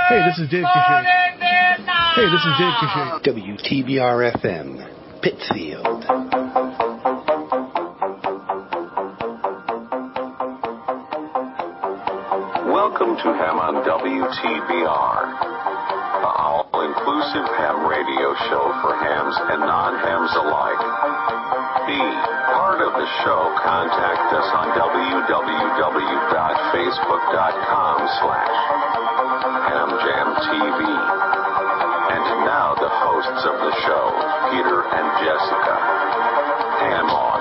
Hey, this is Dave Kishay. Hey, this is Dave Kishay. WTBR-FM, Pittsfield. Welcome to Ham on WTBR, the all-inclusive ham radio show for hams and non-hams alike. Be part of the show. Contact us on www.facebook.com/HamJamTV. And now the hosts of the show, Peter and Jessica. Ham on.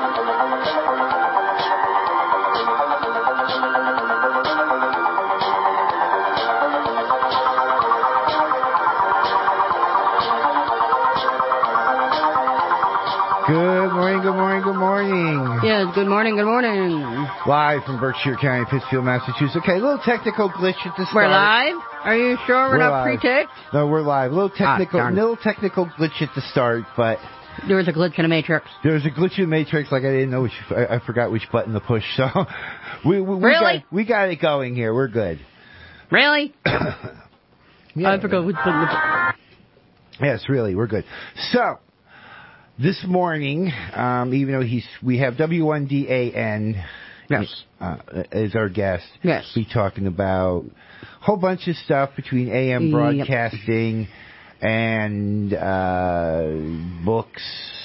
Good morning, good morning, good morning. Yes, good morning, good morning. Live from Berkshire County, Pittsfield, Massachusetts. Okay, a little technical glitch at the start. We're live? Are you sure we're not pre-taped? No, we're live. A little technical glitch at the start, but... There was a glitch in the Matrix. There was a glitch in the Matrix, like I didn't know I forgot which button to push, so... Really? We got it going here. We're good. Really? Yeah. I forgot which button to push. Yes, really, we're good. So... This morning, even though we have W1DAN as our guest, yes, be talking about a whole bunch of stuff between AM broadcasting and books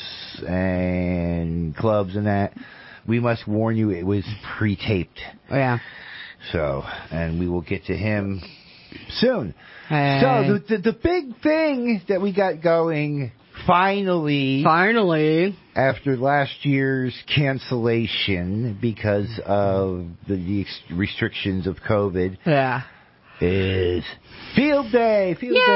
and clubs and that. We must warn you, it was pre-taped. Oh, yeah. So, and we will get to him soon. Hey. So, the big thing that we got going... Finally, after last year's cancellation because of the restrictions of COVID, is Field Day.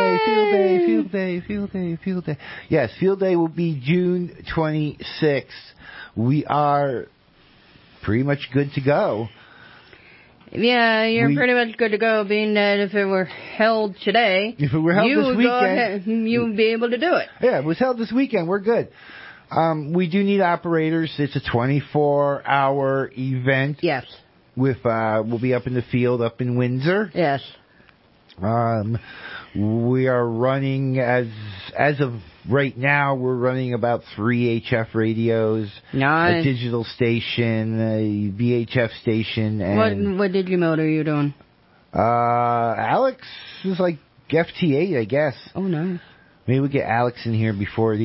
Yes, Field Day will be June 26th. We are pretty much good to go. Yeah, you're pretty much good to go, being that if it were held today, this weekend, you would be able to do it. Yeah, it was held this weekend. We're good. We do need operators. It's a 24-hour event. Yes. We'll be up in the field, up in Windsor. Yes. We are running as of right now. We're running about 3 HF radios, nice. A digital station, a VHF station, and what digimote are you doing? Alex is like FT8, I guess. Oh, nice. Maybe we get Alex in here before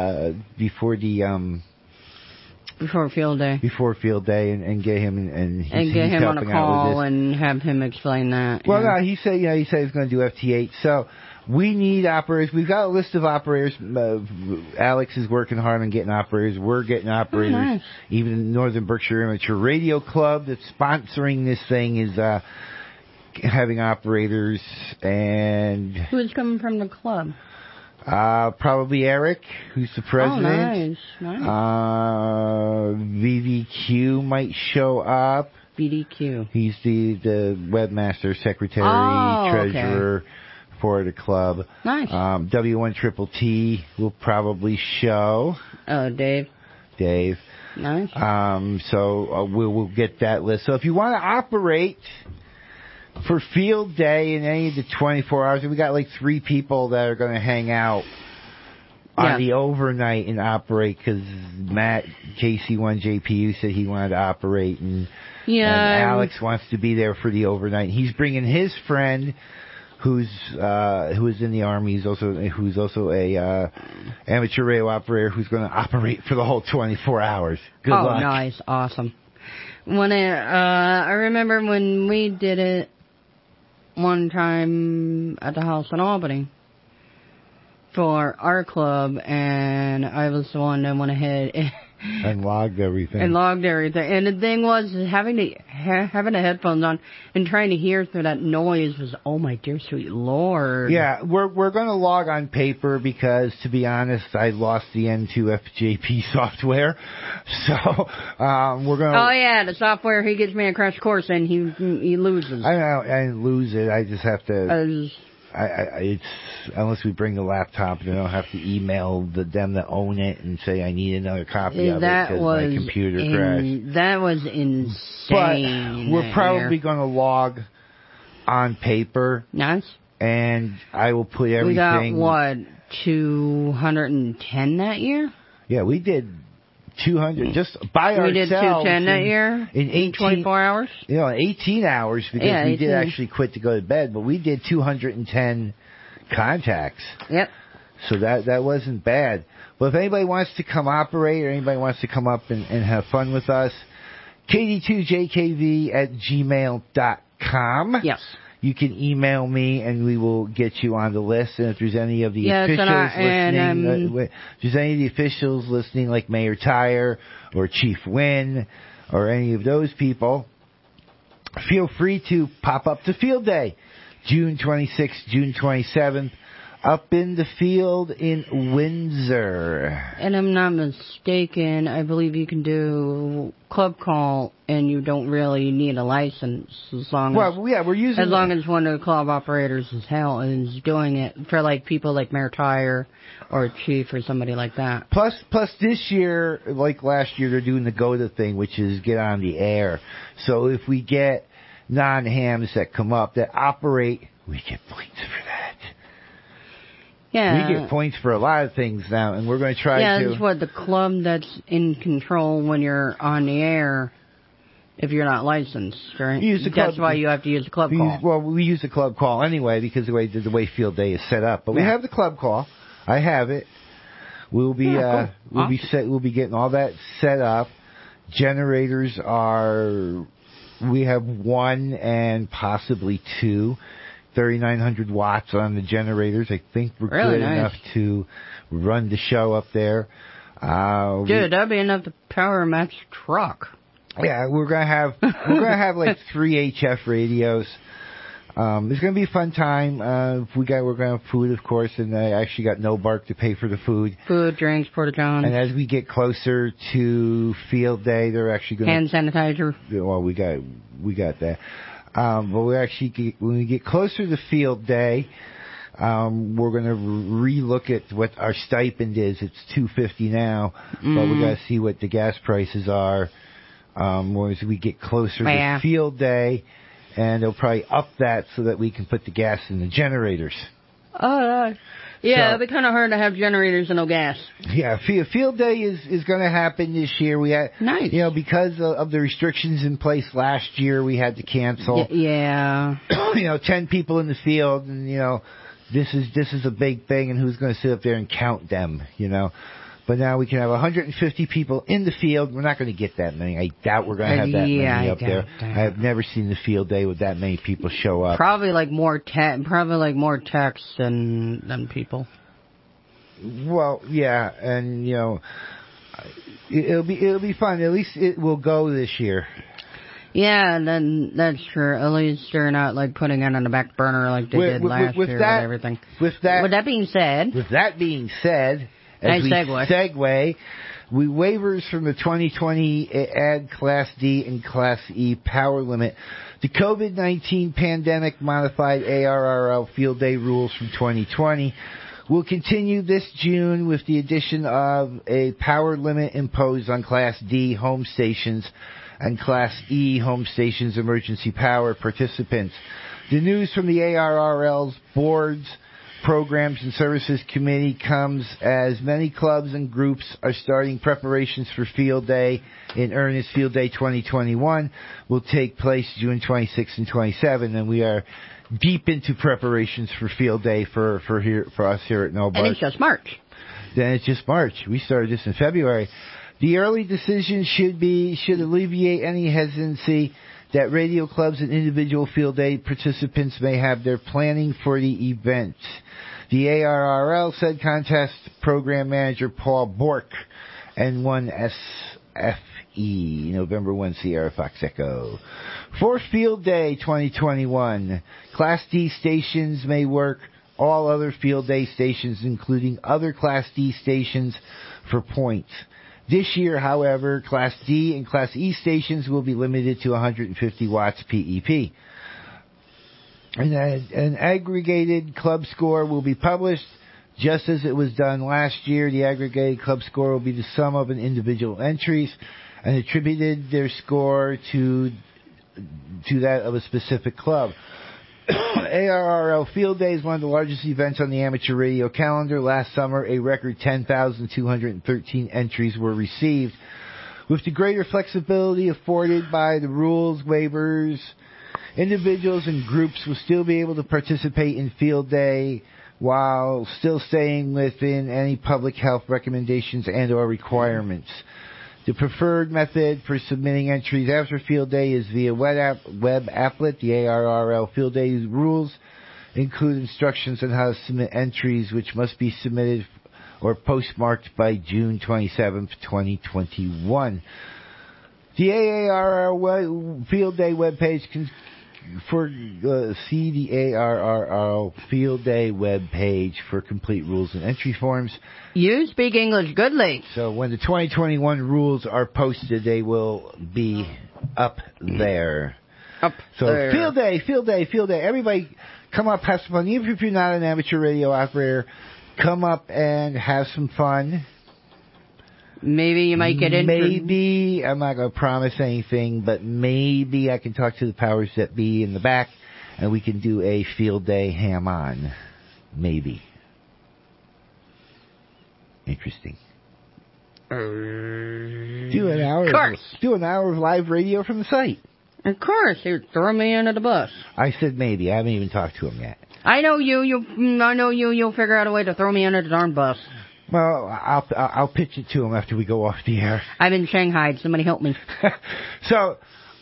Field Day. Before Field Day, and get him and get him on a call and have him explain that. Well, no, he said he's going to do FT8. So we need operators. We've got a list of operators. Alex is working hard on getting operators. We're getting operators. Oh, nice. Even Northern Berkshire Amateur Radio Club that's sponsoring this thing is having operators. And who's coming from the club? Probably Eric, who's the president. Oh, nice. VVQ might show up. VDQ. He's the webmaster, secretary, treasurer for the club. Nice. W1TTT will probably show. Oh, Dave. Nice. So we'll get that list. So if you want to operate for Field Day in any of the 24 hours, we got like 3 people that are going to hang out on the overnight and operate because Matt, KC1JPU, said he wanted to operate, and Alex wants to be there for the overnight. He's bringing his friend who is in the Army, who's also a amateur radio operator who's going to operate for the whole 24 hours. Good luck. Oh, nice. Awesome. When I remember when we did it one time at the house in Albany for our club, and I was the one that went ahead and logged everything. And the thing was, having the headphones on and trying to hear through that noise was, oh my dear sweet Lord. Yeah, we're going to log on paper because, to be honest, I lost the N2FJP software. So we're going to... Oh yeah, the software, he gives me a crash course and he loses. I didn't lose it. I just have to... it's unless we bring the laptop, then I'll have to email them that own it and say I need another copy of it because my computer crashed. That was insane. But we're probably going to log on paper. Nice. and I will put everything. We got, what, 210 that year? Yeah, we did 200 just by ourselves. We did 210 that year? In 24 hours? 18 hours because we did 18. actually quit to go to bed, but we did 210 contacts. Yep. So that wasn't bad. But if anybody wants to come operate or anybody wants to come up and have fun with us, KD2JKV@gmail.com. Yes. You can email me and we will get you on the list. And if there's any of the officials listening, if there's any of the officials listening, like Mayor Tyre or Chief Wynn or any of those people, feel free to pop up to Field Day, June 26th, June 27th. Up in the field in Windsor. And I'm not mistaken, I believe you can do club call and you don't really need a license as long as one of the club operators is doing it for like people like Mayor Tyre or Chief or somebody like that. Plus this year, like last year, they're doing the GOTA thing, which is get on the air. So if we get non-hams that come up that operate, we get points for that. Yeah. We get points for a lot of things now, and we're going to try to... Yeah, that's what the club that's in control when you're on the air, if you're not licensed, right? That's why you have to use the club call. We use the club call anyway because the way Field Day is set up. But we have the club call. I have it. We'll be we'll be getting all that set up. Generators we have one and possibly two. 3,900 watts on the generators. I think we're good enough to run the show up there. Dude, that'd be enough to power a Matt's truck. Yeah, we're gonna have like 3 HF radios. It's gonna be a fun time. We're gonna have food, of course, and I actually got no bark to pay for the food. Food, drinks, porta johns. And as we get closer to Field Day, they're actually gonna hand sanitizer. Well, we got that. But when we get closer to Field Day, we're going to relook at what our stipend is. It's $2.50 now, but we got to see what the gas prices are. As we get closer to Field Day, and they'll probably up that so that we can put the gas in the generators. It'd be kind of hard to have generators and no gas. Yeah, Field Day is going to happen this year. We had, because of the restrictions in place last year, we had to cancel. Yeah. 10 people in the field, and this is a big thing, and who's going to sit up there and count them? But now we can have 150 people in the field. We're not going to get that many. I doubt we're going to have that many up there. I have never seen the Field Day with that many people show up. Probably more texts than people. Well, yeah, and it'll be fun. At least it will go this year. Yeah, then that's true. At least they're not putting it on the back burner like they did last year with everything. With that being said, as we segue, waivers from the 2020 add Class D and Class E power limit. The COVID-19 pandemic modified ARRL Field Day rules from 2020 will continue this June with the addition of a power limit imposed on Class D home stations and Class E home stations emergency power participants. The news from the ARRL's boards, Programs and Services Committee comes as many clubs and groups are starting preparations for Field Day in earnest. Field Day 2021 will take place June 26 and 27, and we are deep into preparations for Field Day for us here at No Bark. And it's just March. Then it's just March. We started this in February. The early decision should alleviate any hesitancy that radio clubs and individual Field Day participants may have their planning for the event. The ARRL said contest program manager Paul Bork, N1SFE, November 1 Sierra Fox Echo. For Field Day 2021, Class D stations may work all other Field Day stations, including other Class D stations, for points. This year, however, Class D and Class E stations will be limited to 150 watts PEP. An aggregated club score will be published just as it was done last year. The aggregated club score will be the sum of an individual entries and attributed their score to that of a specific club. ARRL Field Day is one of the largest events on the amateur radio calendar. Last summer, a record 10,213 entries were received. With the greater flexibility afforded by the rules waivers, individuals and groups will still be able to participate in Field Day while still staying within any public health recommendations and or requirements. The preferred method for submitting entries after Field Day is via web applet. The ARRL Field Day rules include instructions on how to submit entries, which must be submitted or postmarked by June 27th, 2021. The ARRL Field Day webpage see the ARRL Field Day webpage for complete rules and entry forms. You speak English goodly. So when the 2021 rules are posted, they will be up there. There. Field Day. Everybody come up, have some fun. Even if you're not an amateur radio operator, come up and have some fun. Maybe you might get in. Maybe, I'm not going to promise anything, but maybe I can talk to the powers that be in the back, and we can do a Field Day ham-on. Maybe. Interesting. Do an hour. Of course. Do an hour of live radio from the site. Of course, you throw me under the bus. I said maybe. I haven't even talked to him yet. I know you. You'll figure out a way to throw me under the darn bus. Well, I'll pitch it to him after we go off the air. I'm in Shanghai. Somebody help me. So,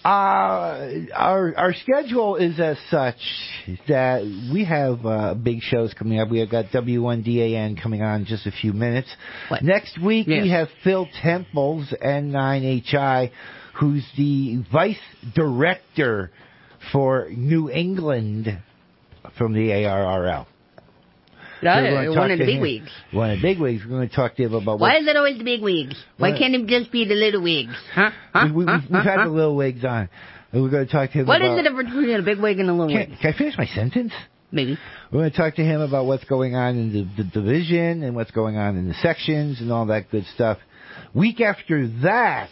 our schedule is as such that we have big shows coming up. We have got W1DAN coming on in just a few minutes. What? Next week we have Phil Temples, N9HI, who's the vice director for New England from the ARRL. One of the big wigs. One of the big wigs. We're going to talk to him about why is it always the big wigs? Why can't it just be the little wigs? We've had the little wigs on. And we're going to talk to him What about... is the difference between a big wig and a little wig? Can I finish my sentence? Maybe. We're going to talk to him about what's going on in the division and what's going on in the sections and all that good stuff. Week after that,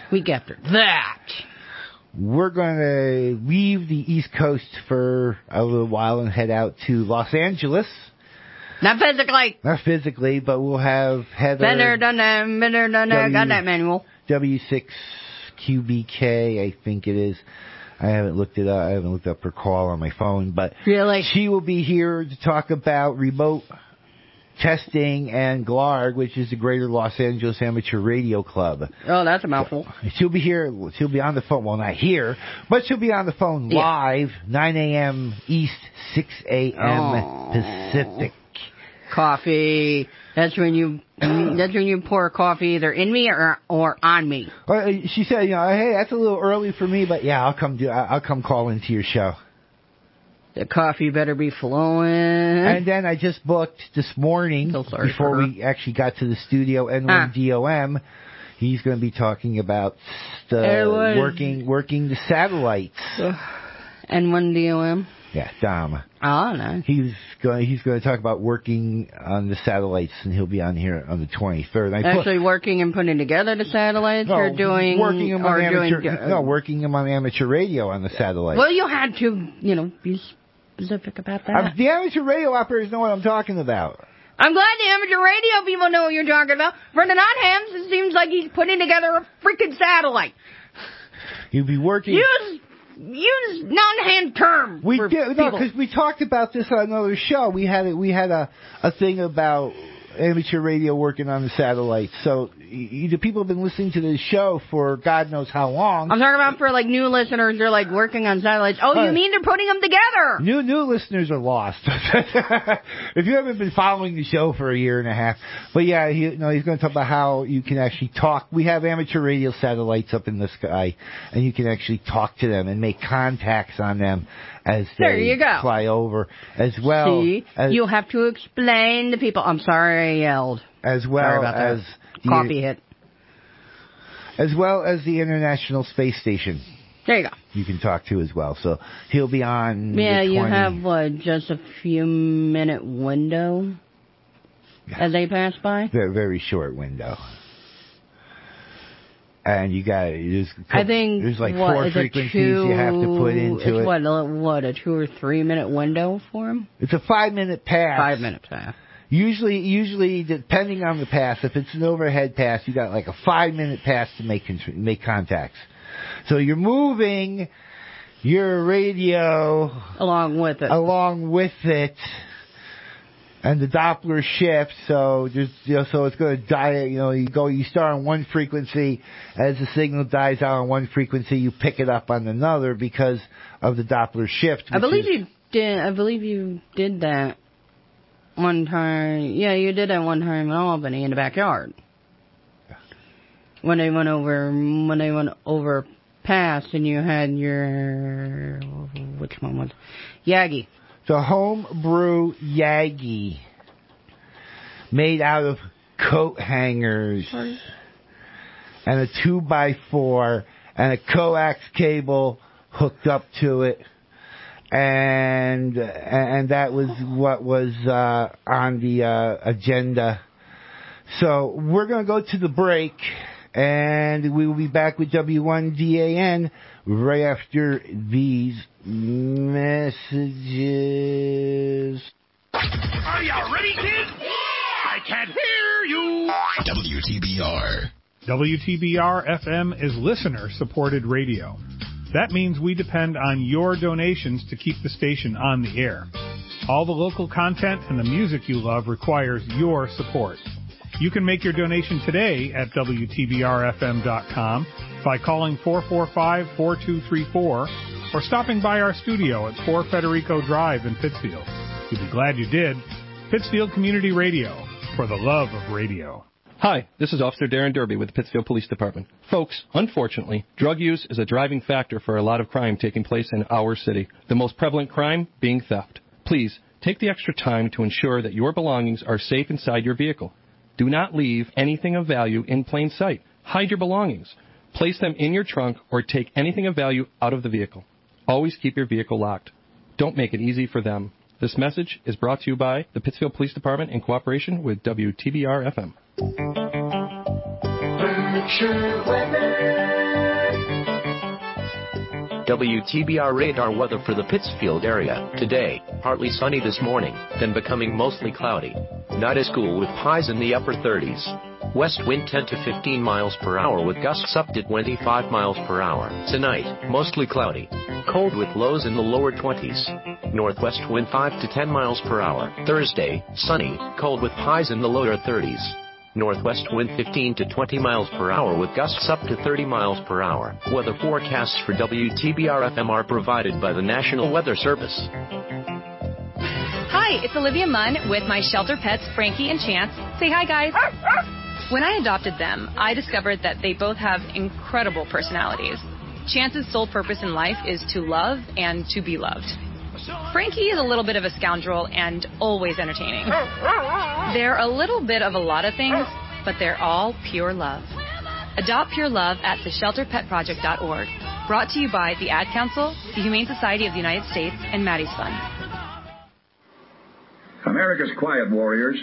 we're going to leave the East Coast for a little while and head out to Los Angeles. Not physically. Not physically, but we'll have Heather. Been there, done that, got that manual. W6QBK, I think it is. I haven't looked it up. I haven't looked up her call on my phone, but really? She will be here to talk about remote testing and GLARG, which is the Greater Los Angeles Amateur Radio Club. Oh, that's a mouthful. She'll be here. She'll be on the phone. Well, not here, but she'll be on the phone live, 9 a.m. East, 6 a.m. Pacific. Coffee. That's when you pour coffee either in me or on me. She said, hey, that's a little early for me, but yeah, I'll come call into your show. The coffee better be flowing. And then I just booked this morning, before we actually got to the studio, N1DOM. He's going to be talking about working the satellites. N1DOM? Yeah, Dom. Oh, no. He's going to talk about working on the satellites, and he'll be on here on the 23rd. Working and putting together the satellites, or doing working them on amateur radio on the satellites. Well, you had to, be specific about that. The amateur radio operators know what I'm talking about. I'm glad the amateur radio people know what you're talking about. For the non-hams, it seems like he's putting together a freaking satellite. You'll be working. Use non-hand term. We did because we talked about this on another show. We had a thing about amateur radio working on the satellites. So the people have been listening to this show for God knows how long. I'm talking about for new listeners. They're working on satellites. Oh, you mean they're putting them together? New listeners are lost. If you haven't been following the show for a year and a half, but yeah, he's going to talk about how you can actually talk. We have amateur radio satellites up in the sky, and you can actually talk to them and make contacts on them as they fly over, as well. See, you'll have to explain to people. I'm sorry I yelled. As well as coffee hit. As well as the International Space Station. There you go. You can talk to as well. So he'll be on. Yeah, you have just a few minute window as they pass by. Very, very short window. And you got I think there's like what, 4 frequencies you have to put into it. What, a 2 or 3 minute window for him? It's a 5-minute pass. 5 minute pass. Usually, depending on the pass, if it's an overhead pass, you got like a 5-minute pass to make contacts. So you're moving your radio along with it, and the Doppler shifts. So so it's going to die. You start on one frequency. As the signal dies out on one frequency, you pick it up on another because of the Doppler shift. I believe you did that one time. Yeah, you did that one time in Albany in the backyard. When they went over past and you had your, which one was Yagi. The homebrew Yagi, made out of coat hangers and a 2x4 and a coax cable hooked up to it, and that was what was on the agenda. So we're going to go to the break, and we will be back with W1DAN right after these messages. Are you ready, kids? Yeah! I can't hear you! WTBR. WTBR-FM is listener-supported radio. That means we depend on your donations to keep the station on the air. All the local content and the music you love requires your support. You can make your donation today at WTBRFM.com by calling 445-4234 or stopping by our studio at 4 Federico Drive in Pittsfield. You'll be glad you did. Pittsfield Community Radio, for the love of radio. Hi, this is Officer Darren Derby with the Pittsfield Police Department. Folks, unfortunately, drug use is a driving factor for a lot of crime taking place in our city, the most prevalent crime being theft. Please, take the extra time to ensure that your belongings are safe inside your vehicle. Do not leave anything of value in plain sight. Hide your belongings. Place them in your trunk or take anything of value out of the vehicle. Always keep your vehicle locked. Don't make it easy for them. This message is brought to you by the Pittsfield Police Department in cooperation with WTBR-FM. WTBR radar weather for the Pittsfield area. Today, partly sunny this morning, then becoming mostly cloudy. Night is cool with highs in the upper 30s. West wind 10 to 15 miles per hour with gusts up to 25 miles per hour. Tonight, mostly cloudy. Cold with lows in the lower 20s. Northwest wind 5 to 10 miles per hour. Thursday, sunny, cold with highs in the lower 30s. Northwest wind 15 to 20 miles per hour with gusts up to 30 miles per hour. Weather forecasts for WTBR-FM are provided by the National Weather Service. Hi, it's Olivia Munn with my shelter pets, Frankie and Chance. Say hi, guys. When I adopted them, I discovered that they both have incredible personalities. Chance's sole purpose in life is to love and to be loved. Frankie is a little bit of a scoundrel and always entertaining. They're a little bit of a lot of things, but they're all pure love. Adopt pure love at theshelterpetproject.org. Brought to you by the Ad Council, the Humane Society of the United States, and Maddie's Fund. America's quiet warriors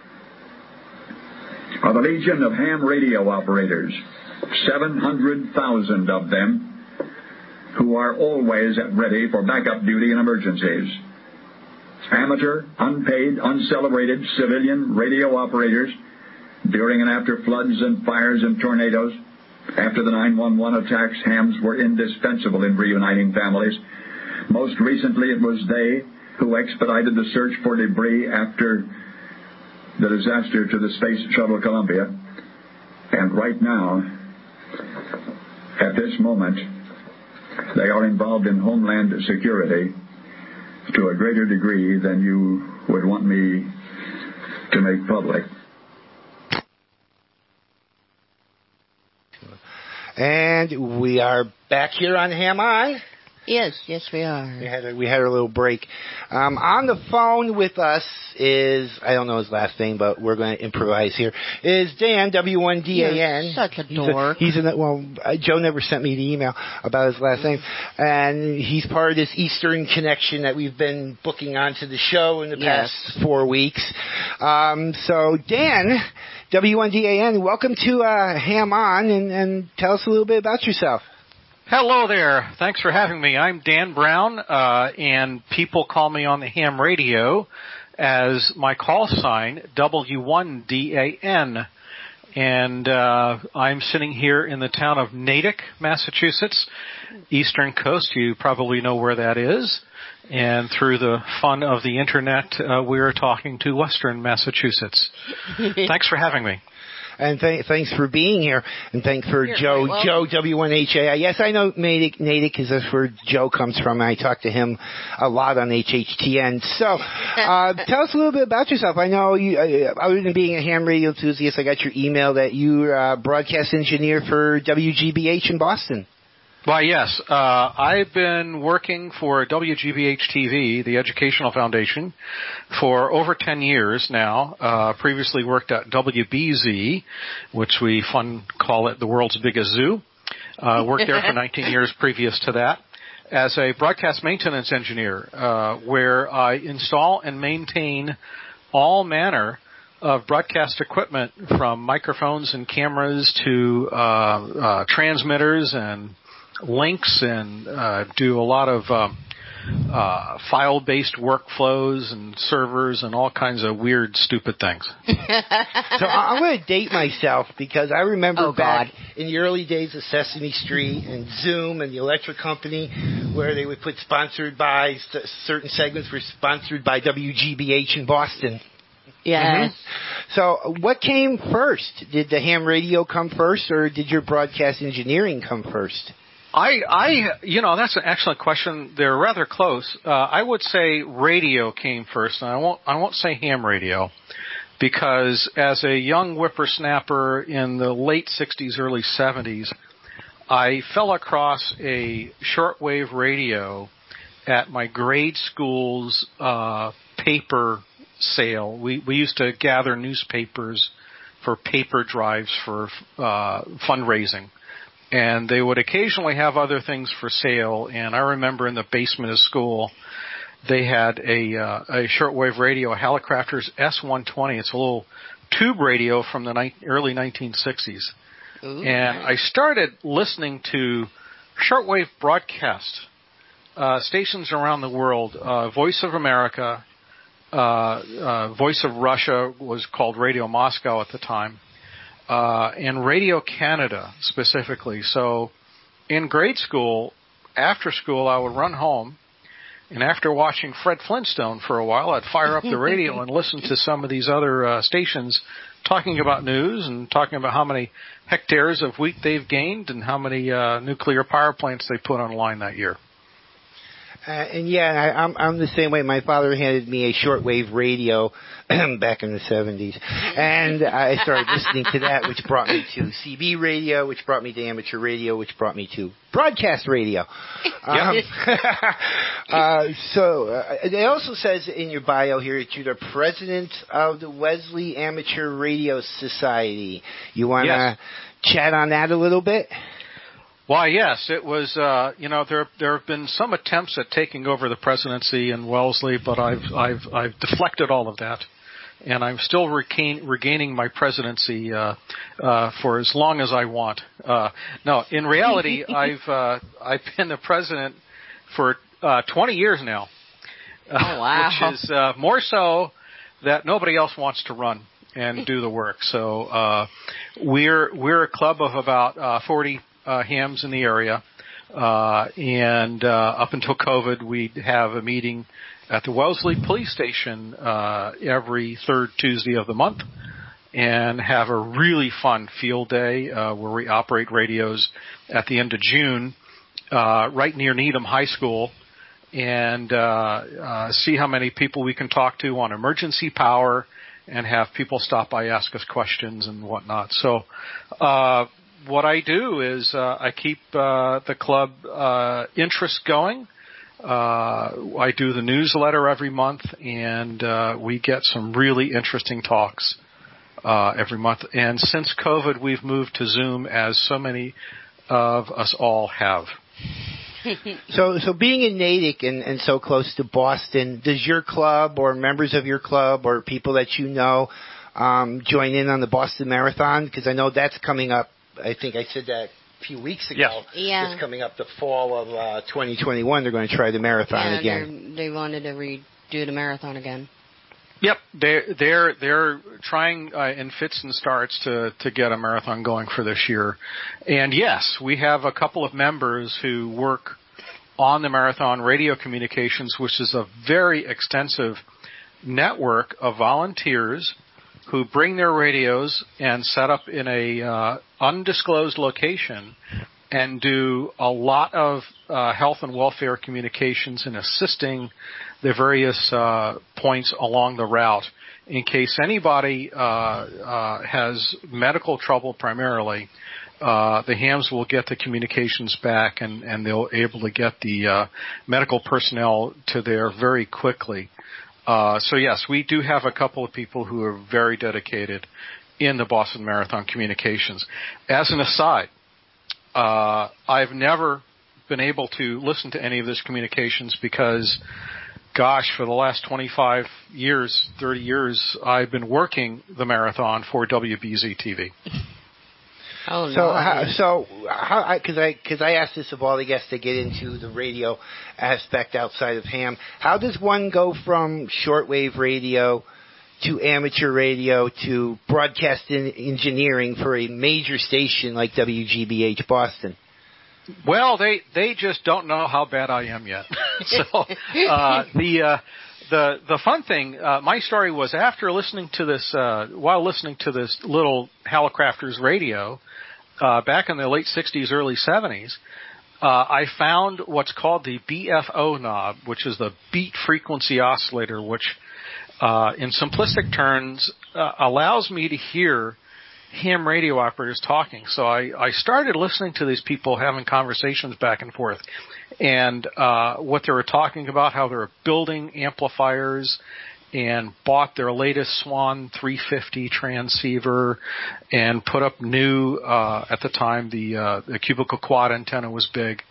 are the Legion of ham radio operators, 700,000 of them, who are always ready for backup duty in emergencies. Amateur, unpaid, uncelebrated civilian radio operators during and after floods and fires and tornadoes. After the 911 attacks, hams were indispensable in reuniting families. Most recently, it was they who expedited the search for debris after the disaster to the Space Shuttle Columbia. And right now, at this moment, they are involved in homeland security to a greater degree than you would want me to make public. And we are back here on Ham Eye. Yes, we are. We had a little break. On the phone with us is, I don't know his last name, but we're going to improvise here, is Dan, W1DAN. You're such a dork. Joe never sent me the email about his last name. And he's part of this Eastern connection that we've been booking onto the show in the past 4 weeks. So, Dan, W1DAN, welcome to Ham On, and tell us a little bit about yourself. Hello there. Thanks for having me. I'm Dan Brown, and people call me on the ham radio as my call sign, W1DAN. And I'm sitting here in the town of Natick, Massachusetts, Eastern Coast. You probably know where that is. And through the fun of the Internet, we are talking to Western Massachusetts. Thanks for having me. And thanks for being here. And thanks for Joe W1HAI. Yes, I know Natick because that's where Joe comes from. I talk to him a lot on HHTN. So tell us a little bit about yourself. I know you, other than being a ham radio enthusiast, I got your email that you're a broadcast engineer for WGBH in Boston. Why, yes. I've been working for WGBH-TV, the Educational Foundation, for over 10 years now. Previously worked at WBZ, which we call it the world's biggest zoo. Worked there for 19 years previous to that as a broadcast maintenance engineer, where I install and maintain all manner of broadcast equipment, from microphones and cameras to transmitters and links, and do a lot of file-based workflows and servers and all kinds of weird, stupid things. So I'm going to date myself because I remember back in the early days of Sesame Street and Zoom and the Electric Company, where they would put sponsored by, certain segments were sponsored by WGBH in Boston. Yes. Mm-hmm. So what came first? Did the ham radio come first, or did your broadcast engineering come first? That's an excellent question. They're rather close. I would say radio came first, and I won't say ham radio, because as a young whippersnapper in the late 60s, early 70s, I fell across a shortwave radio at my grade school's paper sale. We used to gather newspapers for paper drives for fundraising. And they would occasionally have other things for sale. And I remember in the basement of school, they had a shortwave radio, a Hallicrafters S120. It's a little tube radio from the early 1960s. Ooh, and nice. I started listening to shortwave broadcast stations around the world. Voice of America, Voice of Russia was called Radio Moscow at the time. And Radio Canada specifically. So in grade school, after school, I would run home, and after watching Fred Flintstone for a while, I'd fire up the radio and listen to some of these other stations talking about news and talking about how many hectares of wheat they've gained and how many nuclear power plants they put online that year. I'm the same way. My father handed me a shortwave radio back in the 70s, and I started listening to that, which brought me to CB radio, which brought me to amateur radio, which brought me to broadcast radio. It also says in your bio here that you're the president of the Wesley Amateur Radio Society. You want to chat on that a little bit? Why, yes, it was. There have been some attempts at taking over the presidency in Wellesley, but I've deflected all of that, and I'm still regaining my presidency for as long as I want. No, in reality, I've been the president for 20 years now. Oh, wow! Which is more so that nobody else wants to run and do the work. So we're a club of about 40. Hams in the area, and up until COVID, we'd have a meeting at the Wellesley Police Station every third Tuesday of the month, and have a really fun field day where we operate radios at the end of June, right near Needham High School, and see how many people we can talk to on emergency power, and have people stop by, ask us questions and whatnot. So what I do is I keep the club interest going. I do the newsletter every month, and we get some really interesting talks every month. And since COVID, we've moved to Zoom, as so many of us all have. So being in Natick and so close to Boston, does your club or members of your club or people that you know join in on the Boston Marathon? Because I know that's coming up. I think I said that a few weeks ago. Yeah. It's coming up the fall of 2021. They're going to try the marathon again. They wanted to redo the marathon again. Yep, they're trying in fits and starts to get a marathon going for this year. And yes, we have a couple of members who work on the marathon radio communications, which is a very extensive network of volunteers who bring their radios and set up in a undisclosed location and do a lot of health and welfare communications and assisting the various points along the route. In case anybody has medical trouble primarily, the hams will get the communications back and they'll able to get the medical personnel to there very quickly. So yes, we do have a couple of people who are very dedicated in the Boston Marathon communications. As an aside, I've never been able to listen to any of this communications because, gosh, for the last 25 years, 30 years, I've been working the marathon for WBZ-TV. Oh, no. So because I asked this of all the guests to get into the radio aspect outside of ham, how does one go from shortwave radio to amateur radio to broadcast engineering for a major station like WGBH Boston? Well, they just don't know how bad I am yet. So the fun thing, my story was after listening to this, while listening to this little Hallicrafters radio back in the late 60s, early 70s, I found what's called the BFO knob, which is the beat frequency oscillator, which in simplistic terms allows me to hear ham radio operators talking. So I started listening to these people having conversations back and forth, and what they were talking about, how they were building amplifiers and bought their latest Swan 350 transceiver and put up new, at the time, the cubicle quad antenna was big.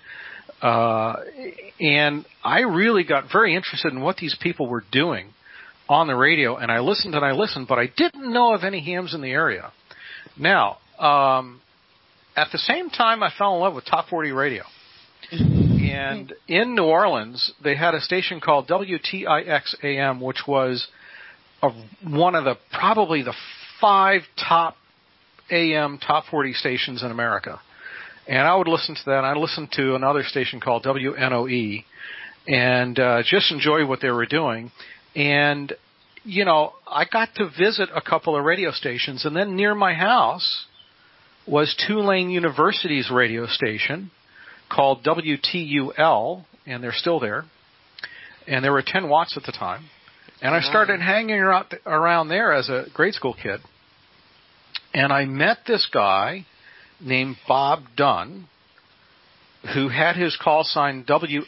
And I really got very interested in what these people were doing on the radio, and I listened, but I didn't know of any hams in the area. Now, at the same time, I fell in love with Top 40 radio. And in New Orleans, they had a station called WTIX-AM, which was one of probably the 5 top AM Top 40 stations in America. And I would listen to that. And I'd listen to another station called WNOE and just enjoy what they were doing. And, you know, I got to visit a couple of radio stations. And then near my house was Tulane University's radio station called WTUL, and they're still there. And there were 10 watts at the time. And I started hanging around there as a grade school kid. And I met this guy named Bob Dunn, who had his call sign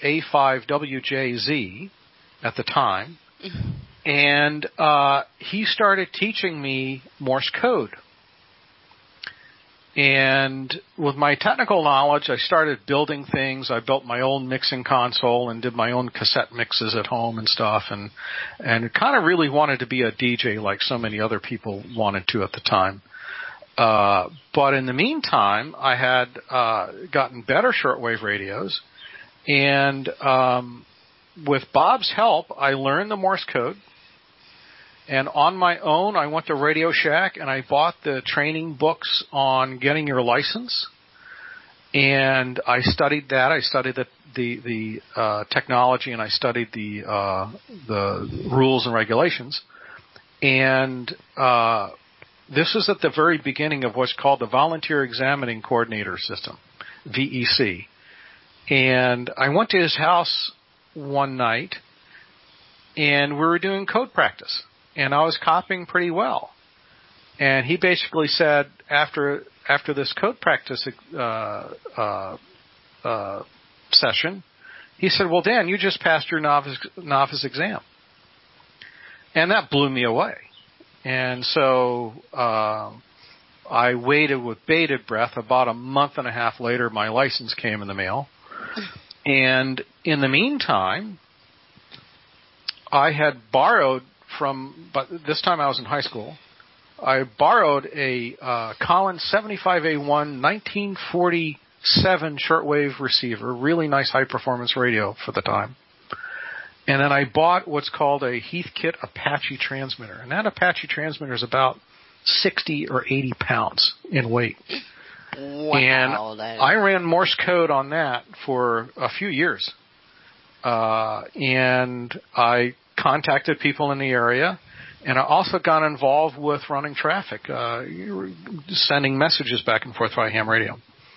WA5WJZ at the time. And he started teaching me Morse code. And with my technical knowledge, I started building things. I built my own mixing console and did my own cassette mixes at home and stuff. And kind of really wanted to be a DJ like so many other people wanted to at the time. But in the meantime, I had gotten better shortwave radios. And with Bob's help, I learned the Morse code. And on my own, I went to Radio Shack and I bought the training books on getting your license. And I studied that. I studied the technology, and I studied the rules and regulations. And this was at the very beginning of what's called the Volunteer Examining Coordinator System, VEC. And I went to his house one night, and we were doing code practice. And I was copying pretty well. And he basically said, after after this code practice session, he said, "Well, Dan, you just passed your novice exam," and that blew me away. And so I waited with bated breath. About a month and a half later, my license came in the mail. And in the meantime, I had borrowed but this time I was in high school, I borrowed a Collins 75A1 1947 shortwave receiver, really nice high-performance radio for the time. And then I bought what's called a Heathkit Apache transmitter. And that Apache transmitter is about 60 or 80 pounds in weight. Wow, and I ran Morse code on that for a few years. And I contacted people in the area, and I also got involved with running traffic, sending messages back and forth via ham radio.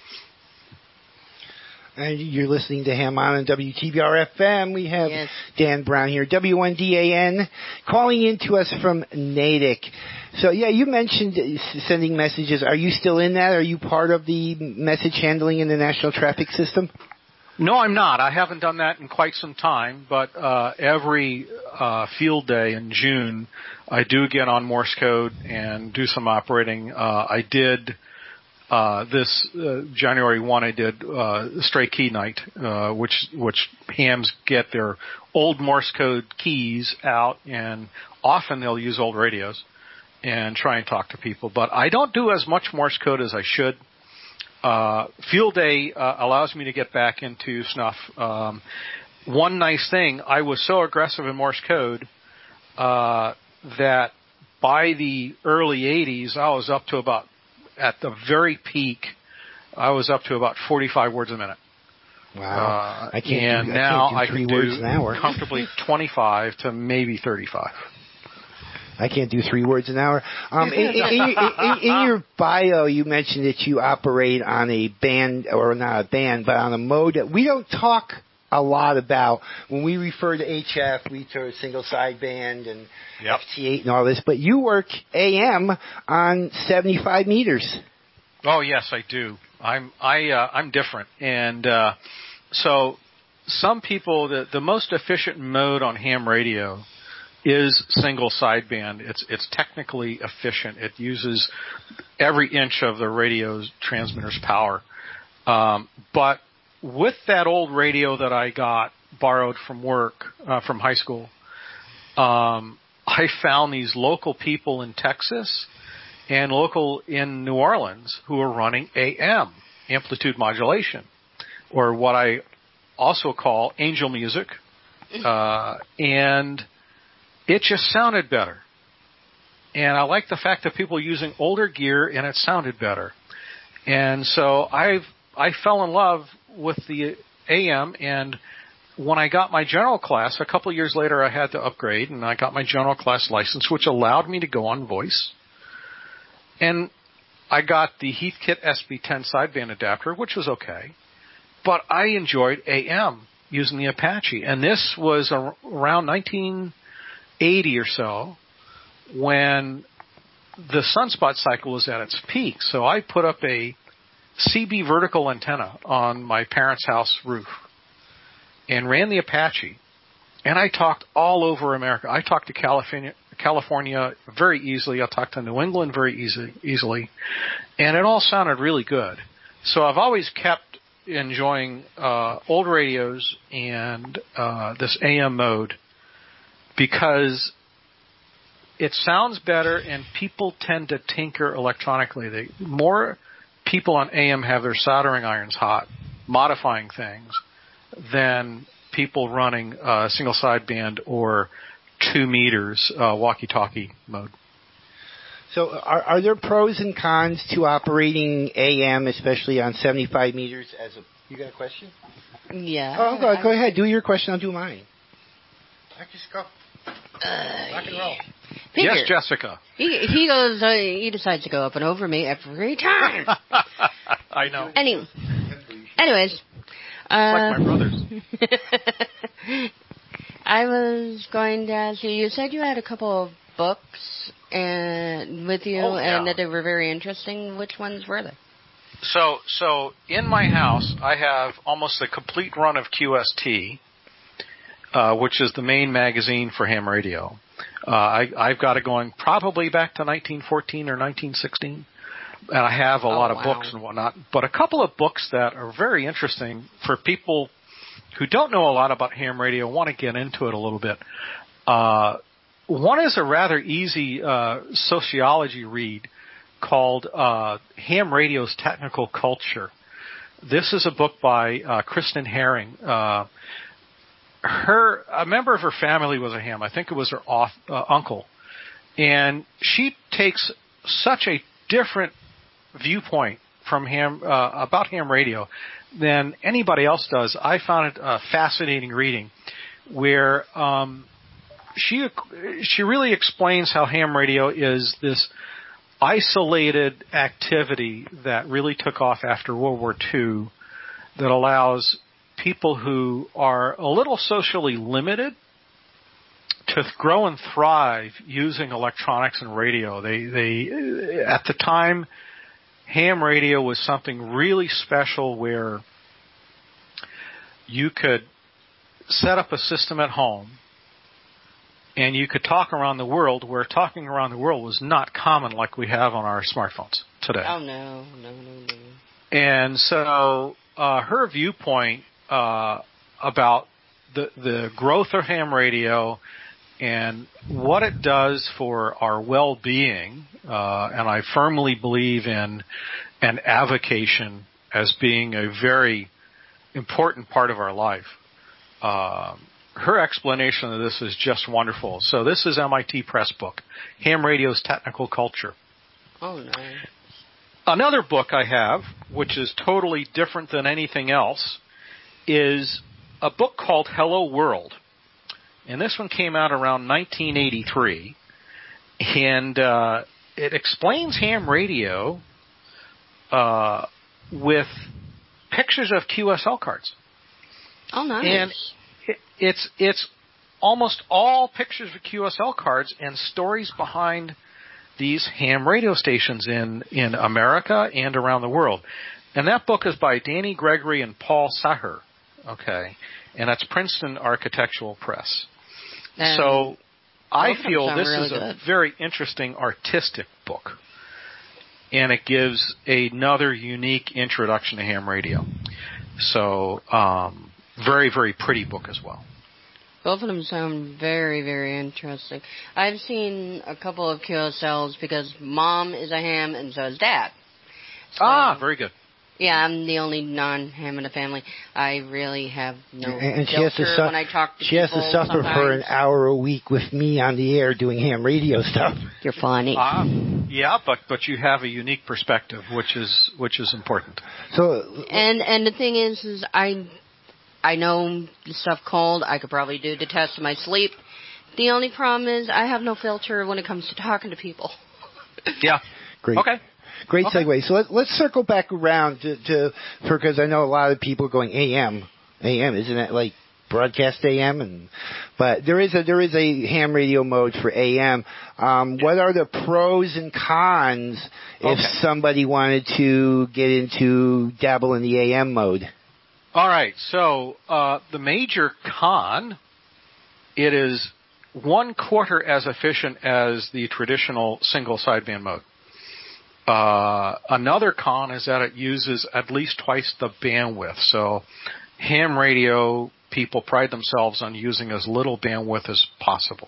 And you're listening to Ham on WTBR FM. We have Dan Brown here, W1DAN, calling in to us from Natick. So, yeah, you mentioned sending messages. Are you still in that? Are you part of the message handling in the National Traffic System? No, I'm not. I haven't done that in quite some time, but every field day in June, I do get on Morse code and do some operating. I did this January 1, I did Stray Key Night, which hams get their old Morse code keys out, and often they'll use old radios and try and talk to people. But I don't do as much Morse code as I should. Field day allows me to get back into snuff. One nice thing, I was so aggressive in Morse code that by the early 80s, I was up to about, at the very peak, I was up to about 45 words a minute. Wow. I can do words an hour. Comfortably 25 to maybe 35. I can't do 3 words an hour. In your bio, you mentioned that you operate on a band, or not a band, but on a mode that we don't talk a lot about. When we refer to HF, we refer to single sideband and FT8 and all this, but you work AM on 75 meters. Oh yes, I do. I'm different, and so some people, the most efficient mode on ham radio is single sideband. It's technically efficient. It uses every inch of the radio's transmitter's power. But with that old radio that I got borrowed from work, from high school, I found these local people in Texas and local in New Orleans who are running AM, amplitude modulation, or what I also call angel music, and it just sounded better. And I like the fact that people are using older gear and it sounded better. And so I fell in love with the AM, and when I got my general class, a couple of years later I had to upgrade, and I got my general class license, which allowed me to go on voice. And I got the Heathkit SB10 sideband adapter, which was okay. But I enjoyed AM using the Apache. And this was around 1980 or so, when the sunspot cycle was at its peak. So I put up a CB vertical antenna on my parents' house roof and ran the Apache. And I talked all over America. I talked to California very easily. I talked to New England very easily. And it all sounded really good. So I've always kept enjoying old radios and this AM mode, because it sounds better and people tend to tinker electronically. More people on AM have their soldering irons hot, modifying things, than people running single sideband or 2 meters walkie-talkie mode. So are there pros and cons to operating AM, especially on 75 meters? You got a question? Yeah. Oh, go ahead. Do your question. I'll do mine. I just go. Rock and roll. Yes, Jessica. He goes. He decides to go up and over me every time. I know. Anyways. It's like my brothers. I was going to ask you. You said you had a couple of books with you, and that they were very interesting. Which ones were they? So in my house, I have almost a complete run of QST, which is the main magazine for ham radio. I've got it going probably back to 1914 or 1916. And I have a lot of books and whatnot. But a couple of books that are very interesting for people who don't know a lot about ham radio, want to get into it a little bit. One is a rather easy sociology read called Ham Radio's Technical Culture. This is a book by Kristen Herring. A member of her family was a ham. I think it was her uncle. And she takes such a different viewpoint from about ham radio than anybody else does. I found it a fascinating reading, where she really explains how ham radio is this isolated activity that really took off after World War II, that allows people who are a little socially limited to grow and thrive using electronics and radio. They at the time, ham radio was something really special, where you could set up a system at home and you could talk around the world, where talking around the world was not common like we have on our smartphones today. Oh, no. And so her viewpoint about the growth of ham radio and what it does for our well-being, and I firmly believe in an avocation as being a very important part of our life. Her explanation of this is just wonderful. So this is MIT Press book, Ham Radio's Technical Culture. Oh, nice. Another book I have, which is totally different than anything else, is a book called Hello World. And this one came out around 1983. And it explains ham radio with pictures of QSL cards. Oh, nice. And it's almost all pictures of QSL cards and stories behind these ham radio stations in America and around the world. And that book is by Danny Gregory and Paul Saher. Okay. And that's Princeton Architectural Press. So I feel this is a very interesting artistic book. And it gives another unique introduction to ham radio. So, very, very pretty book as well. Both of them sound very, very interesting. I've seen a couple of QSLs because Mom is a ham and so is Dad. So, very good. Yeah, I'm the only non-ham in the family. I really have no and she filter has to when I talk to she people. She has to suffer sometimes. for an hour a week with me on the air doing ham radio stuff. You're funny. Yeah, but you have a unique perspective, which is important. So and the thing is I know the stuff cold. I could probably do the test in my sleep. The only problem is I have no filter when it comes to talking to people. Yeah. Great. Okay. Great segue. So let's circle back around to because I know a lot of people are going AM, isn't it like broadcast AM? But there is a ham radio mode for AM. What are the pros and cons if somebody wanted to get into dabble in the AM mode? All right. So the major con, it is 1/4 as efficient as the traditional single sideband mode. Another con is that it uses at least twice the bandwidth. So ham radio people pride themselves on using as little bandwidth as possible.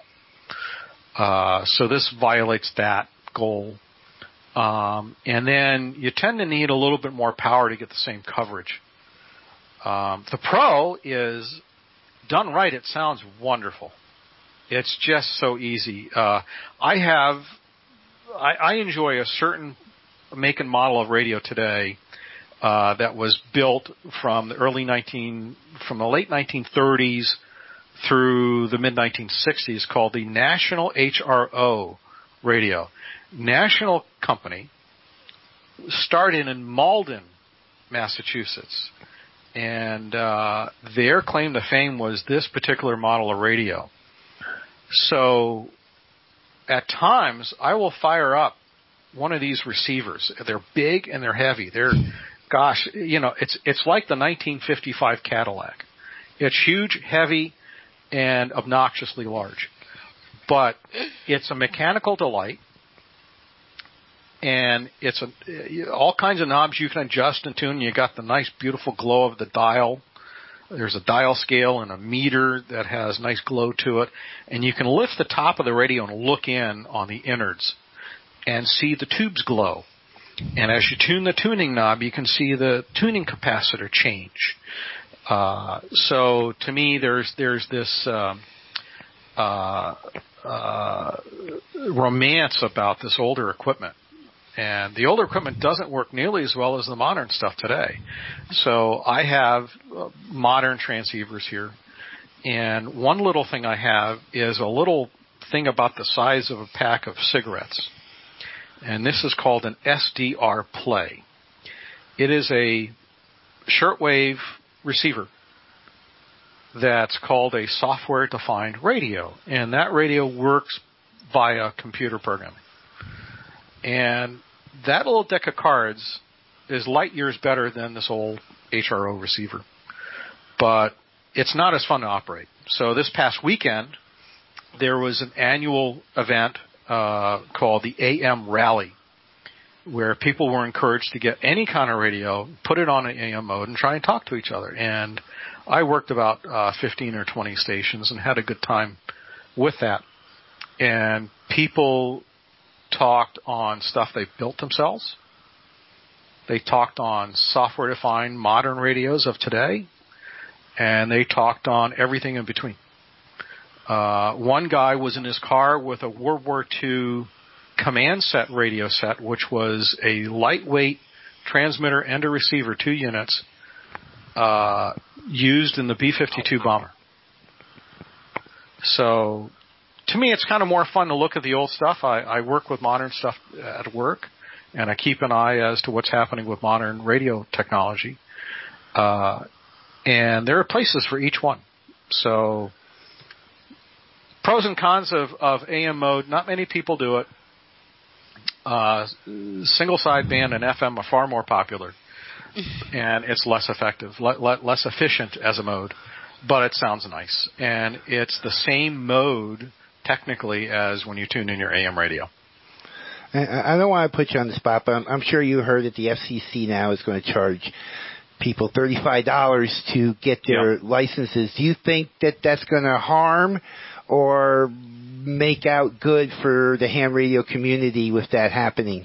So this violates that goal. And then you tend to need a little bit more power to get the same coverage. The pro is, done right, it sounds wonderful. It's just so easy. I enjoy a certain make and model of radio today that was built from the late 1930s through the mid 1960s, called the National HRO radio. National company started in Malden, Massachusetts, and their claim to fame was this particular model of radio. So at times I will fire up one of these receivers. They're big and they're heavy. It's like the 1955 Cadillac. It's huge, heavy, and obnoxiously large. But it's a mechanical delight, and it's all kinds of knobs you can adjust and tune. You got the nice, beautiful glow of the dial. There's a dial scale and a meter that has nice glow to it, and you can lift the top of the radio and look in on the innards and see the tubes glow. And as you tune the tuning knob, you can see the tuning capacitor change. So to me, there's this romance about this older equipment. And the older equipment doesn't work nearly as well as the modern stuff today. So I have modern transceivers here. And one little thing I have is a little thing about the size of a pack of cigarettes. And this is called an SDR Play. It is a shortwave receiver that's called a software-defined radio. And that radio works via computer programming. And that little deck of cards is light years better than this old HRO receiver. But it's not as fun to operate. So this past weekend, there was an annual event called the AM Rally, where people were encouraged to get any kind of radio, put it on an AM mode, and try and talk to each other. And I worked about 15 or 20 stations and had a good time with that. And people talked on stuff they built themselves. They talked on software-defined modern radios of today. And they talked on everything in between. One guy was in his car with a World War II command set radio set, which was a lightweight transmitter and a receiver, 2 units, used in the B-52 bomber. So, to me, it's kind of more fun to look at the old stuff. I work with modern stuff at work, and I keep an eye as to what's happening with modern radio technology. And there are places for each one. So, pros and cons of AM mode. Not many people do it. Single sideband and FM are far more popular, and it's less effective, less efficient as a mode, but it sounds nice. And it's the same mode technically as when you tune in your AM radio. I don't want to put you on the spot, but I'm sure you heard that the FCC now is going to charge people $35 to get their licenses. Do you think that that's going to harm or make out good for the ham radio community with that happening?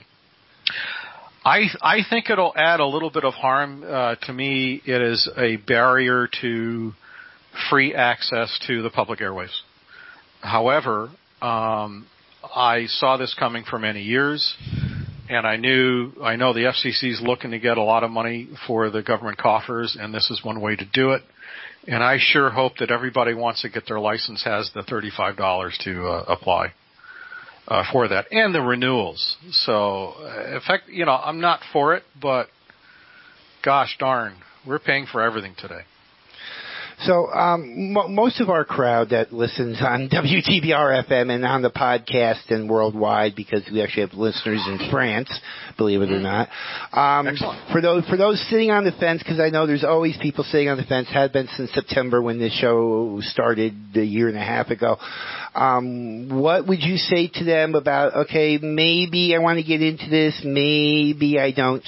I think it'll add a little bit of harm. To me, it is a barrier to free access to the public airwaves. However, I saw this coming for many years, and I know the FCC is looking to get a lot of money for the government coffers, and this is one way to do it. And I sure hope that everybody wants to get their license has the $35 to apply for that, and the renewals. So, in fact, I'm not for it, but gosh darn, we're paying for everything today. So most of our crowd that listens on WTBR FM and on the podcast and worldwide, because we actually have listeners in France, believe it or not. For those sitting on the fence, because I know there's always people sitting on the fence, had been since September when this show started a year and a half ago. What would you say to them about, okay, maybe I want to get into this, maybe I don't?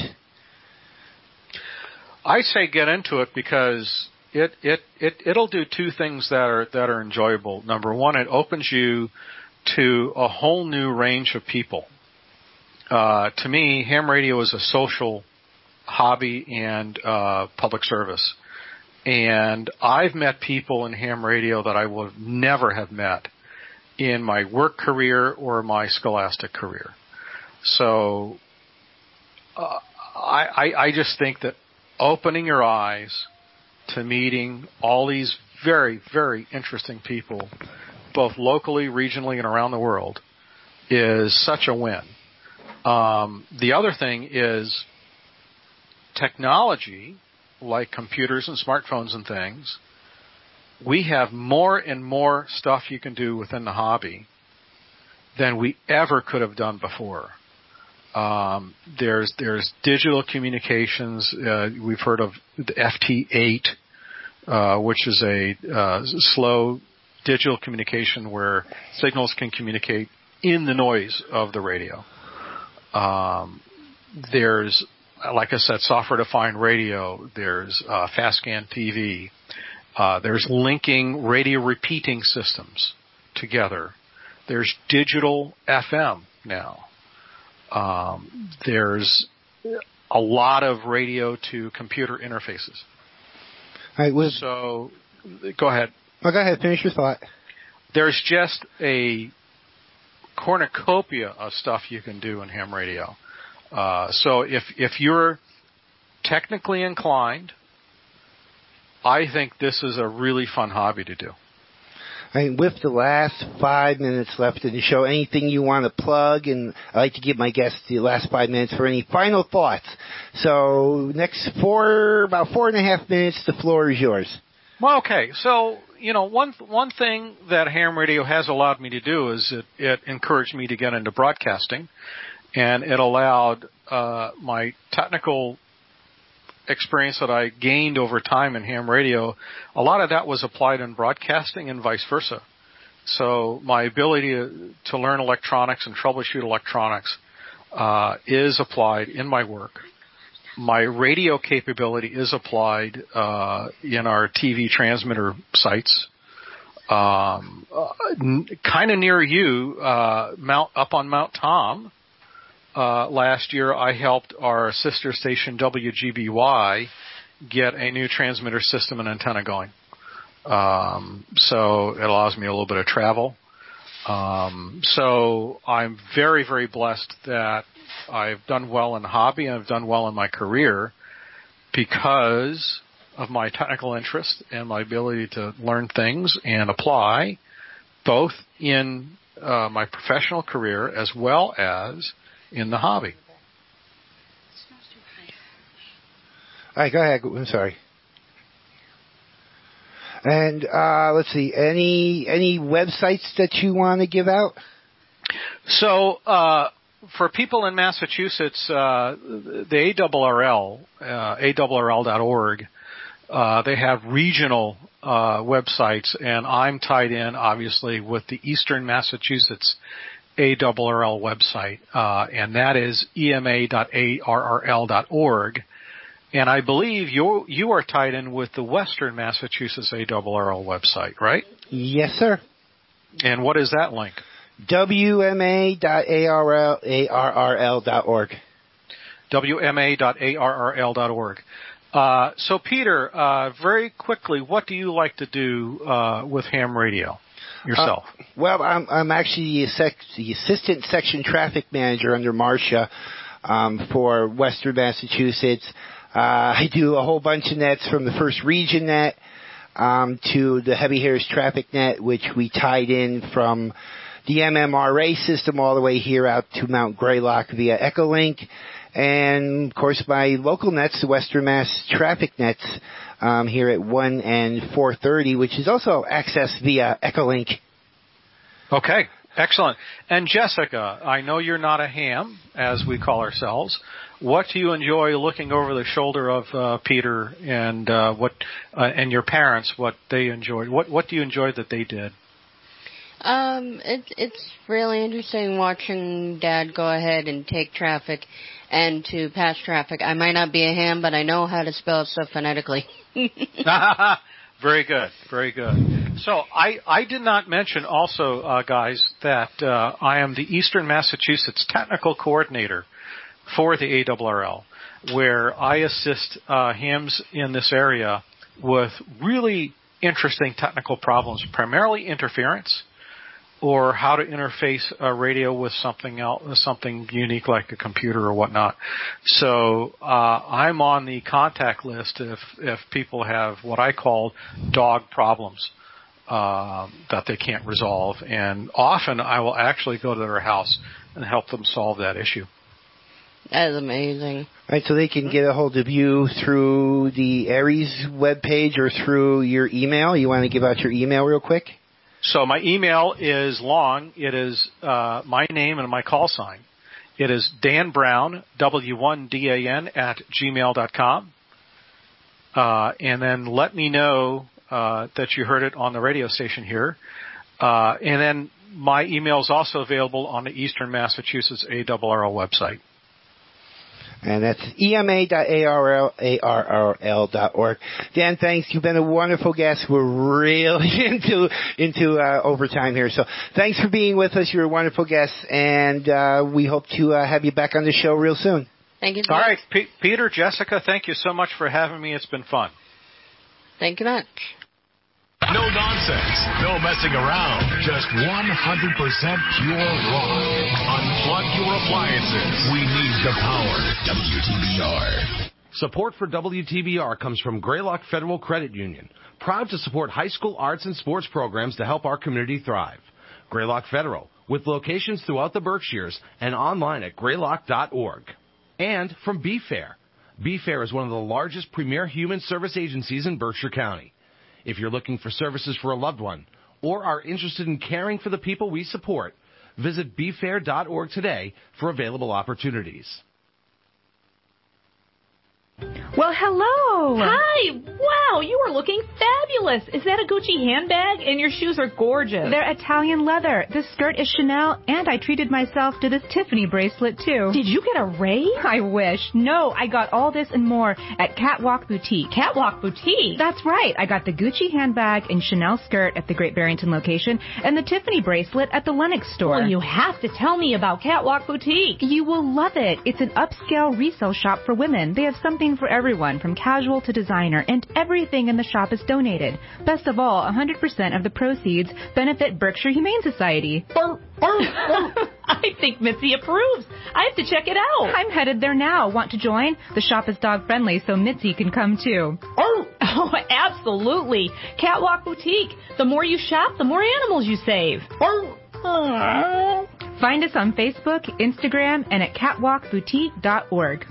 I say get into it because it'll do two things that are enjoyable. Number one, it opens you to a whole new range of people. To me, ham radio is a social hobby and public service. And I've met people in ham radio that I would never have met in my work career or my scholastic career. So I just think that opening your eyes to meeting all these very, very interesting people, both locally, regionally, and around the world, is such a win. The other thing is technology, like computers and smartphones and things. We have more and more stuff you can do within the hobby than we ever could have done before. There's digital communications. We've heard of the FT8, which is a slow digital communication where signals can communicate in the noise of the radio. There's, like I said, software-defined radio. There's fast-scan TV. There's linking radio repeating systems together. There's digital FM now. There's a lot of radio to computer interfaces. All right, so, go ahead. Oh, go ahead. Finish your thought. There's just a cornucopia of stuff you can do in ham radio. So if you're technically inclined, I think this is a really fun hobby to do. With the last 5 minutes left in the show, anything you want to plug? And I like to give my guests the last 5 minutes for any final thoughts. So next about 4.5 minutes, the floor is yours. Well, okay. So, one thing that ham radio has allowed me to do is it encouraged me to get into broadcasting, and it allowed my technical experience that I gained over time in ham radio, a lot of that was applied in broadcasting and vice versa. So my ability to learn electronics and troubleshoot electronics is applied in my work. My radio capability is applied in our TV transmitter sites. Kind of near you, up on Mount Tom, last year I helped our sister station WGBY get a new transmitter system and antenna going. So it allows me a little bit of travel. So I'm very, very blessed that I've done well in the hobby and I've done well in my career because of my technical interest and my ability to learn things and apply both in my professional career as well as in the hobby. All right, go ahead. I'm sorry. And let's see, any websites that you want to give out? So for people in Massachusetts, the ARRL, ARRL.org, they have regional websites, and I'm tied in, obviously, with the Eastern Massachusetts ARRL website, and that is ema.arrl.org. And I believe you are tied in with the Western Massachusetts ARRL website, right? Yes, sir. And what is that link? wma.arrl.org. wma.arrl.org. So, Peter, very quickly, what do you like to do with ham radio yourself? Well, I'm actually the assistant section traffic manager under Marcia for Western Massachusetts. I do a whole bunch of nets from the First Region net to the Heavy Hitters Traffic Net, which we tied in from the MMRA system all the way here out to Mount Greylock via Echolink. And, of course, my local nets, the Western Mass Traffic Nets, here at 1 and 430, which is also accessed via Echolink. Okay, excellent. And Jessica, I know you're not a ham, as we call ourselves. What do you enjoy looking over the shoulder of Peter and and your parents? What they enjoyed? What do you enjoy that they did? It's really interesting watching Dad go ahead and take traffic and to pass traffic. I might not be a ham, but I know how to spell stuff phonetically. Very good, very good. So I did not mention also, guys, that I am the Eastern Massachusetts Technical Coordinator for the ARRL, where I assist hams in this area with really interesting technical problems, primarily interference, or how to interface a radio with something else, something unique like a computer or whatnot. So I'm on the contact list if people have what I call dog problems that they can't resolve, and often I will actually go to their house and help them solve that issue. That is amazing. All right, so they can get a hold of you through the Aries webpage or through your email. You want to give out your email real quick? So my email is long. It is my name and my call sign. It is Dan Brown, W1DAN, at gmail.com. And then let me know that you heard it on the radio station here. And then my email is also available on the Eastern Massachusetts ARRL website. And that's ema.arrl.org. Dan, thanks. You've been a wonderful guest. We're really into overtime here. So thanks for being with us. You're a wonderful guest. And we hope to have you back on the show real soon. Thank you. All right. Peter, Jessica, thank you so much for having me. It's been fun. Thank you much. No nonsense, no messing around, just 100% pure rock. Unplug your appliances. We need the power. WTBR. Support for WTBR comes from Greylock Federal Credit Union, proud to support high school arts and sports programs to help our community thrive. Greylock Federal, with locations throughout the Berkshires and online at greylock.org. And from BeFair. BeFair is one of the largest premier human service agencies in Berkshire County. If you're looking for services for a loved one or are interested in caring for the people we support, visit befair.org today for available opportunities. Well, hello. Hi. Wow, you are looking fabulous. Is that a Gucci handbag? And your shoes are gorgeous. They're Italian leather. This skirt is Chanel, and I treated myself to this Tiffany bracelet, too. Did you get a raise? I wish. No, I got all this and more at Catwalk Boutique. Catwalk Boutique? That's right. I got the Gucci handbag and Chanel skirt at the Great Barrington location and the Tiffany bracelet at the Lenox store. Well, you have to tell me about Catwalk Boutique. You will love it. It's an upscale resale shop for women. They have something for everyone, from casual to designer, and everything in the shop is donated. Best of all, 100% of the proceeds benefit Berkshire Humane Society. I think Mitzi approves. I have to check it out. I'm headed there now. Want to join? The shop is dog-friendly, so Mitzi can come too. Oh, absolutely. Catwalk Boutique. The more you shop, the more animals you save. Find us on Facebook, Instagram, and at catwalkboutique.org.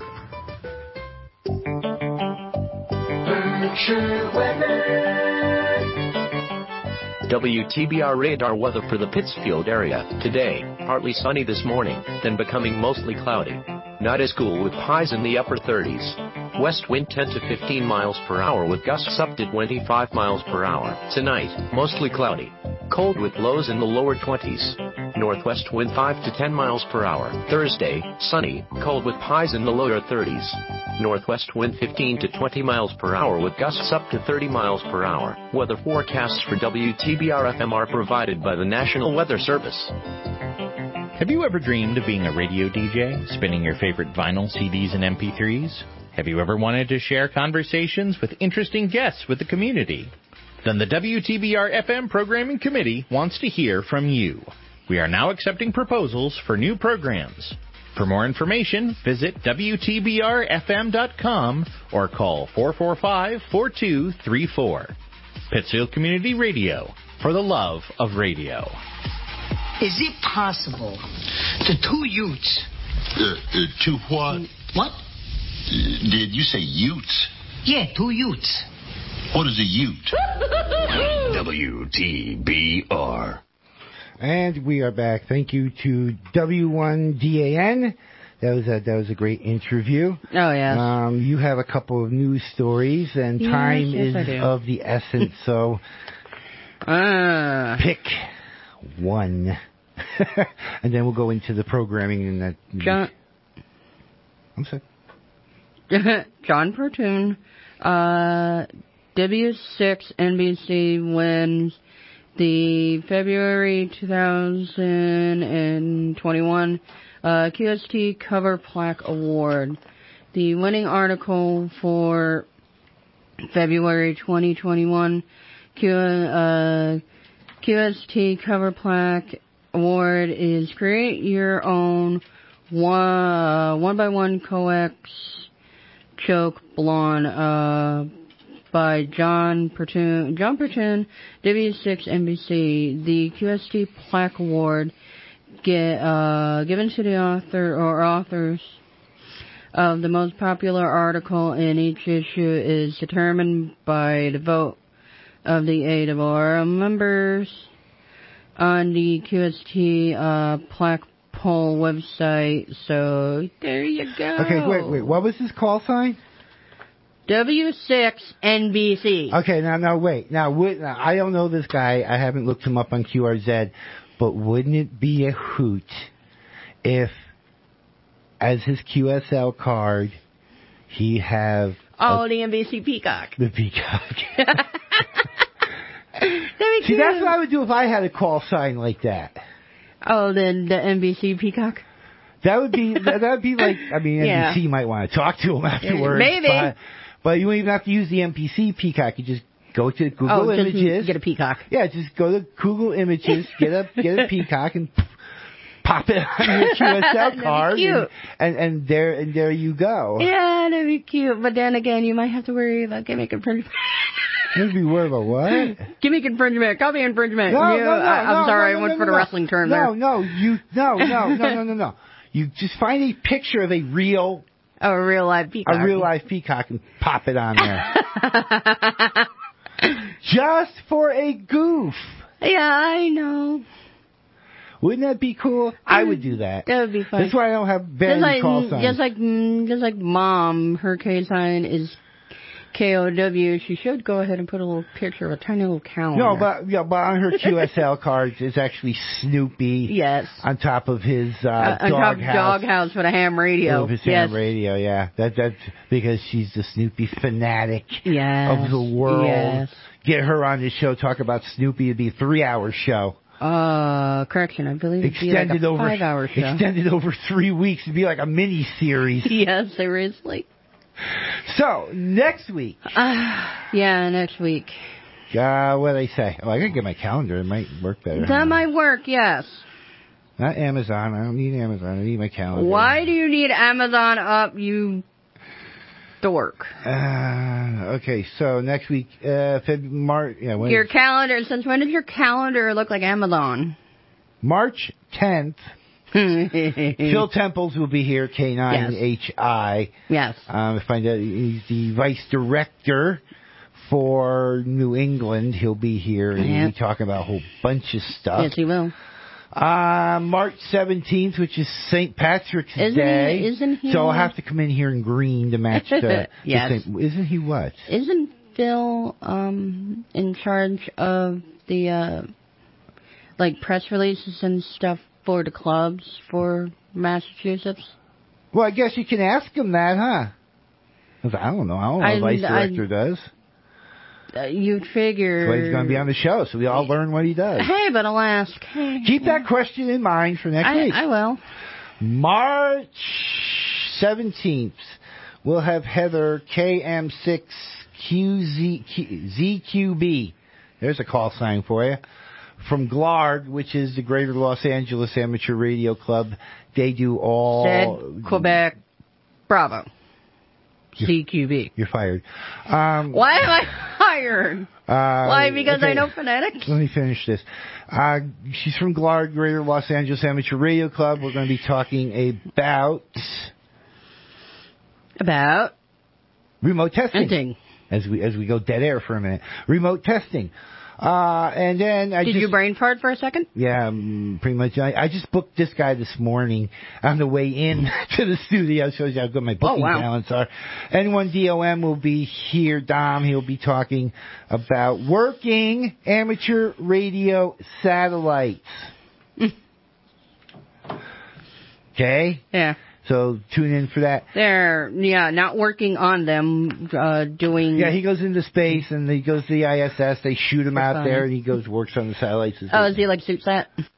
WTBR radar weather for the Pittsfield area. Today, partly sunny this morning, then becoming mostly cloudy. Night is cool with highs in the upper 30s. West wind 10 to 15 miles per hour with gusts up to 25 miles per hour. Tonight, mostly cloudy. Cold with lows in the lower 20s. Northwest wind 5 to 10 miles per hour. Thursday, sunny, cold with highs in the lower 30s. Northwest wind 15 to 20 miles per hour with gusts up to 30 miles per hour. Weather forecasts for WTBR-FM are provided by the National Weather Service. Have you ever dreamed of being a radio DJ, spinning your favorite vinyl, CDs, and MP3s? Have you ever wanted to share conversations with interesting guests with the community? Then the WTBR-FM Programming Committee wants to hear from you. We are now accepting proposals for new programs. For more information, visit WTBRFM.com or call 445-4234. Pittsfield Community Radio, for the love of radio. Is it possible the two Utes... Two what? What? Did you say Utes? Yeah, two Utes. What is a Ute? WTBR. And we are back. Thank you to W1DAN. That was a great interview. Oh, yeah. You have a couple of news stories, and time is of the essence, so pick one. And then we'll go into the programming and that. John. I'm sorry. John Pertune, W6 NBC wins the February 2021 QST Cover Plaque Award. The winning article for February 2021 QST Cover Plaque Award is Create Your Own One-by-One Coax Choke Blonde by John Pertune, W6 NBC. The QST Plaque Award given to the author or authors of the most popular article in each issue is determined by the vote of the ARRL members on the QST plaque whole website. So there you go. Okay, wait. What was his call sign? W6NBC. Okay, now wait. Now, I don't know this guy. I haven't looked him up on QRZ. But wouldn't it be a hoot if, as his QSL card, he have... the NBC Peacock. The Peacock. That'd be See, cute. that's what I would do if I had a call sign like that. Oh, the NBC Peacock? That would be like, I mean, NBC might want to talk to him afterwards. Maybe. But you don't even have to use the NBC Peacock. You just go to Google Images. Get a Peacock. Yeah, just go to Google Images, get a Peacock, and pop it on your QSL card, and there you go. Yeah, that'd be cute. But then again, you might have to worry about gimmick infringement. You'd be worried about what? Gimmick infringement, copy infringement. I'm sorry, I went for the wrestling term there. No. You just find a picture of a real live Peacock. A real live Peacock and pop it on there. Just for a goof. Yeah, I know. Wouldn't that be cool? I would do that. That would be fun. That's why I don't have very call signs. Just like Mom, her K sign is KOW. She should go ahead and put a little picture of a tiny little cow. No, but on her QSL cards is actually Snoopy. Yes. On top of his doghouse with a ham radio. Of his ham radio, yeah. That's because she's the Snoopy fanatic of the world. Yes. Get her on the show, talk about Snoopy. It'd be a 3-hour show. Correction, I believe it'd be like a 5-hour show. Extended over 3 weeks. It'd be like a mini series. Yes, seriously. So, next week. Next week. What do they say? Oh, I gotta get my calendar. It might work better. That might work, yes. Not Amazon. I don't need Amazon. I need my calendar. Why do you need Amazon up, you dork? Okay, so next week, March. Yeah, your calendar. Since when does your calendar look like Amazon? March 10th. Phil Temples will be here, K9HI. Yes. Find out he's the vice director for New England. He'll be here and he'll be talking about a whole bunch of stuff. Yes, he will. March 17th, which is St. Patrick's Day. Isn't he? So I'll have to come in here in green to match the... Yes. Isn't he what? Isn't Phil in charge of the press releases and stuff for the clubs for Massachusetts? Well, I guess you can ask him that, huh? 'Cause I don't know. I don't know what the vice director does. You'd figure... So he's going to be on the show, so we all learn what he does. Hey, but I'll ask. Keep that question in mind for next week. I will. March 17th, we'll have Heather KM6ZQB. There's a call sign for you. From GLARD, which is the Greater Los Angeles Amateur Radio Club. They do all... Said Quebec Bravo. CQB. You're fired. Why am I fired? Why? Because I know phonetics? Let me finish this. She's from GLARD, Greater Los Angeles Amateur Radio Club. We're going to be talking about remote testing. As we go dead air for a minute. Remote testing. And then Did you brain fart for a second? Yeah, pretty much. I just booked this guy this morning on the way in to the studio. Shows you how good my booking talents are. N1DOM will be here. Dom, he'll be talking about working amateur radio satellites. Okay? Yeah. So tune in for that. They're not working on them, doing. Yeah, he goes into space and he goes to the ISS. They shoot him out there, and he works on the satellites. Is he like SuitSat?